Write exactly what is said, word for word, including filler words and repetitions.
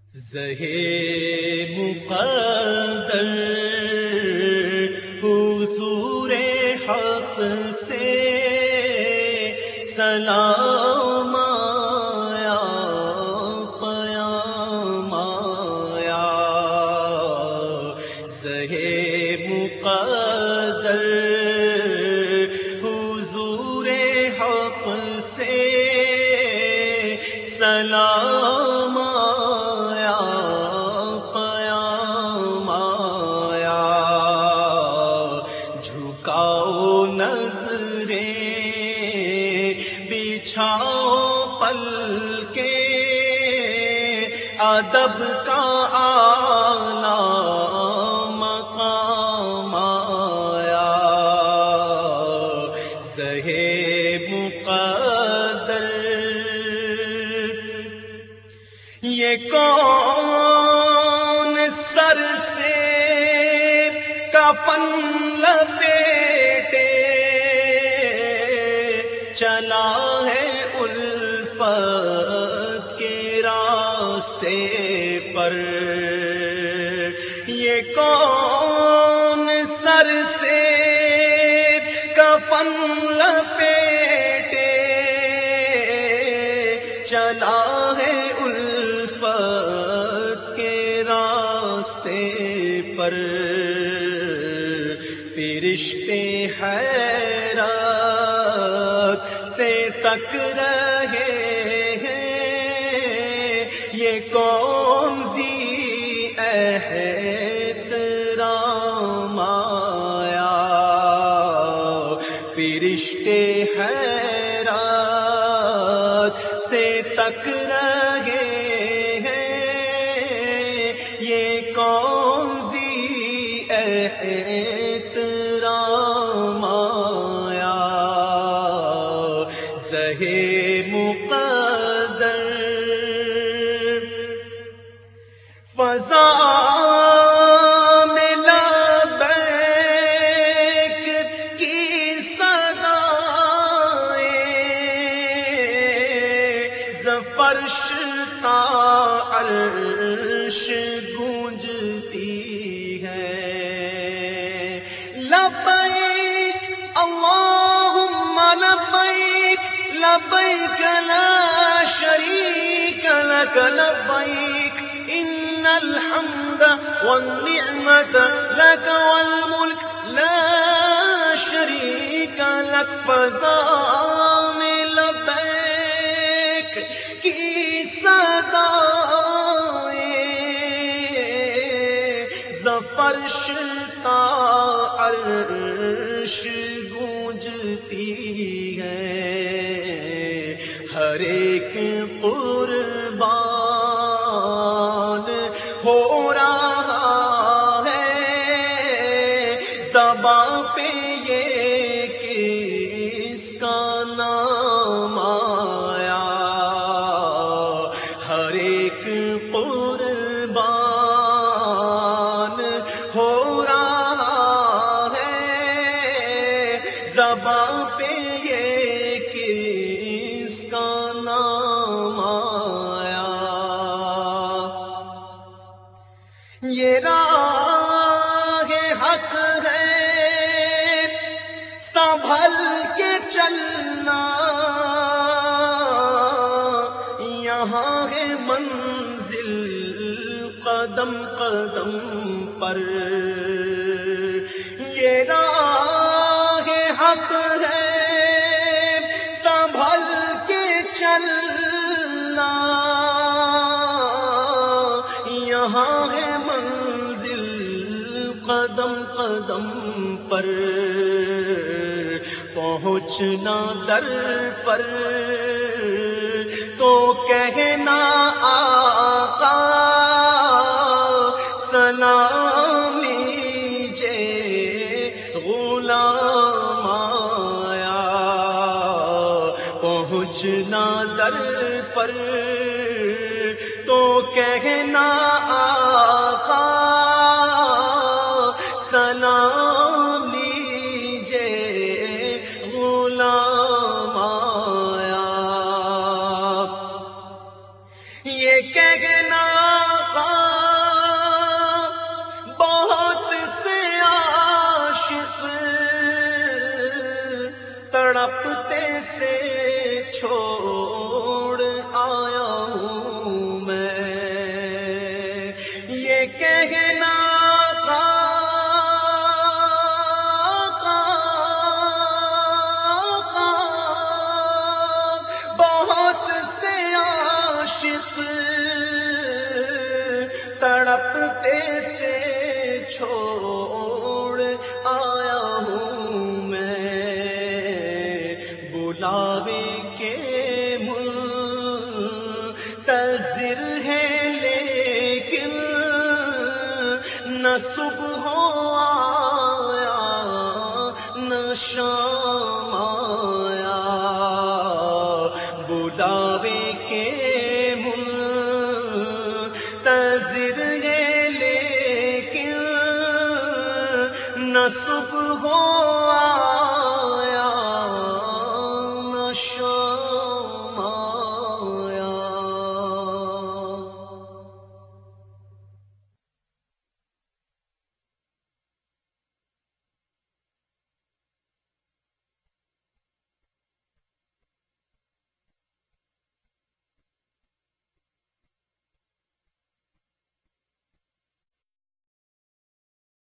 زہے مقدر حضور حق سے سلام آیا، پیام آیا۔ زہے مقدر حضور حق سے سلام آیا، پیام آیا۔ جھکاؤ نظریں، بچھاؤ پلکیں، ادب کا اعلیٰ مقام آیا۔ زہے مقدر یہ کون سر سے کفن لپیٹے چلا ہے الفت کے راستے پر؟ یہ کون سر سے کفن لپیٹے چلا ہے الفت کے راستے پر؟ فرشتے حیرت سے تک رہے ہیں، یہ کون ذی احترام آیا؟ فرشتے حیرت سے تک رہے ہیں، یہ کون ذی احترام آیا؟ زہے مقدر فضا میں لبیک کی صدائیں زفرش تا عرش گونجتی ہے۔ لبیک اللہم لبیک، لبیک لا شریک لک لبیک، ان الحمد والنعمت لک والملک لا شریک لک۔ فضا میں لبیک کی صدائیں زفرش تا عرش گونجتی ہے۔ ہر ایک قربان ہو رہا ہے، زباں پہ یہ کس کا نام آیا؟ ہر ایک قربان ہو رہا ہے، زباں پہ یہ کس کا نام آیا؟ یہ راہ حق ہے، سنبھل کے چلنا، یہاں ہے منزل قدم قدم پر۔ یہ راہ حق ہے، سنبھل کے چلنا، یہاں ہے منزل قدم قدم پر۔ پہنچنا در پر تو کہنا آقا سلام لیجے غلام آیا۔ پہنچنا در پر تو کہنا آقا سلام لیجے غلام آیا۔ یہ کہنا آقا بہت سے عاشق تڑپتے سے چھوڑ آیا ہوں میں، یہ کہنا تڑپتے سے چھوڑ آیا ہوں میں، بلاوے کے منتظر ہے لیکن نہ صبح آیا نہ شام آیا، بلاوے کے منتظر ہے لیکن نہ صبح آیا